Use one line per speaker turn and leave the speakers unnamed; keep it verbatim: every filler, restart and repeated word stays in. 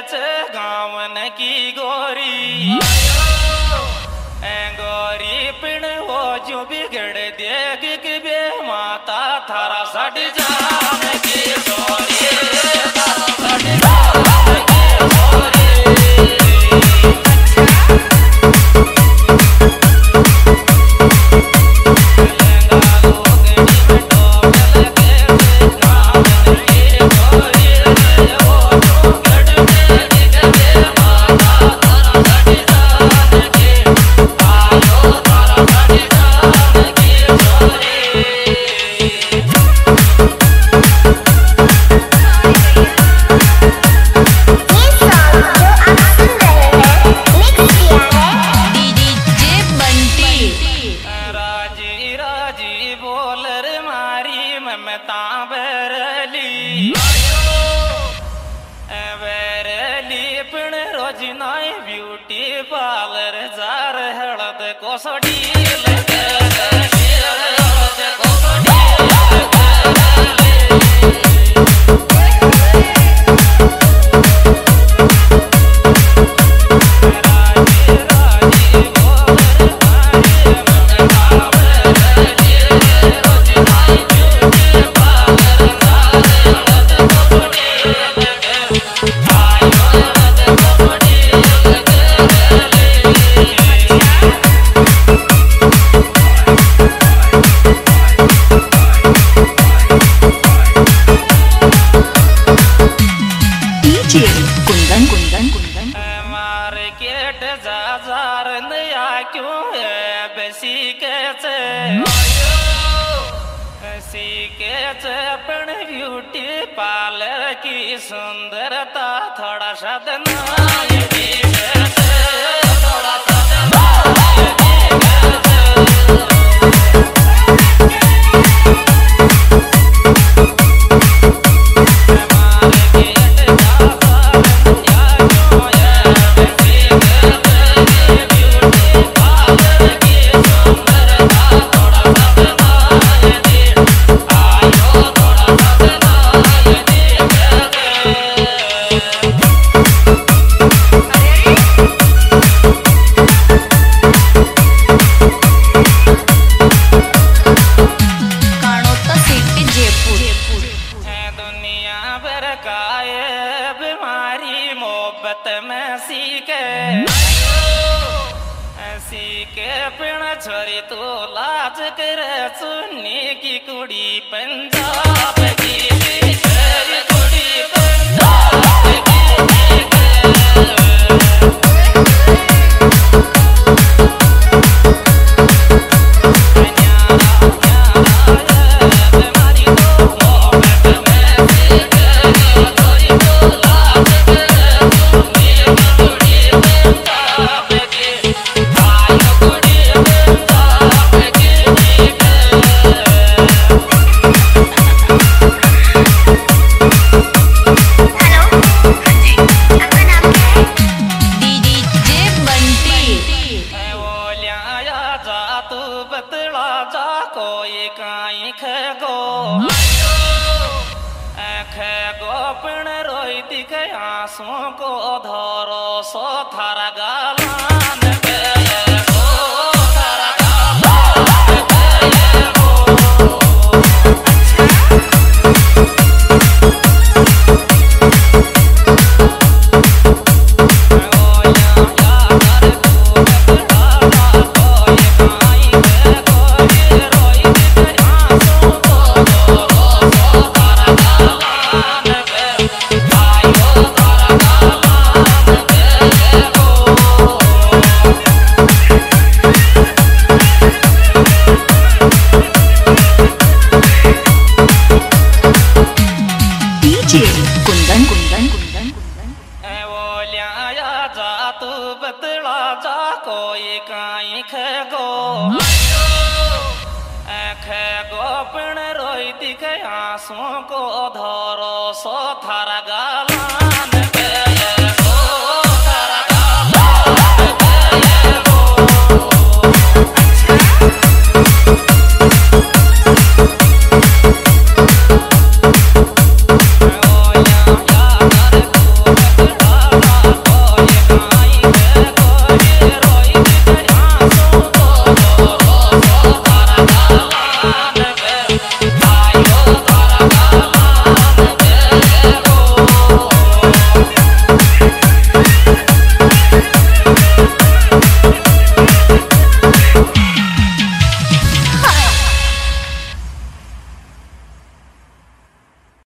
गावन की गोरी गोरी पिण हो जो बिगड़ देग के बे माता थारा सट जान की गोरी थारा सट जान की गोरी ब्यूटी पार्लर जार हड़द कोसड़ी
कुंदन कुंदन कुंदन
मार्केट जार नया क्यों है बेसी के पण ब्यूटी पार्लर की सुंदरता थोड़ा सा थोड़ा सा में सीखे सीखे पिण छोरी तो लाज करे सुन्नी की कुड़ी पंजाब की कुड़ी पंजाब आंसुओं को धरो सो थारा गालान गए सो थारा गालान गए
कुंदन कुंदन कुंदन
वो लिया जा तू बतला जा कोई काई खेगो खेगो पिण रोई दिखे आंसुओं को धरो सो थारा गा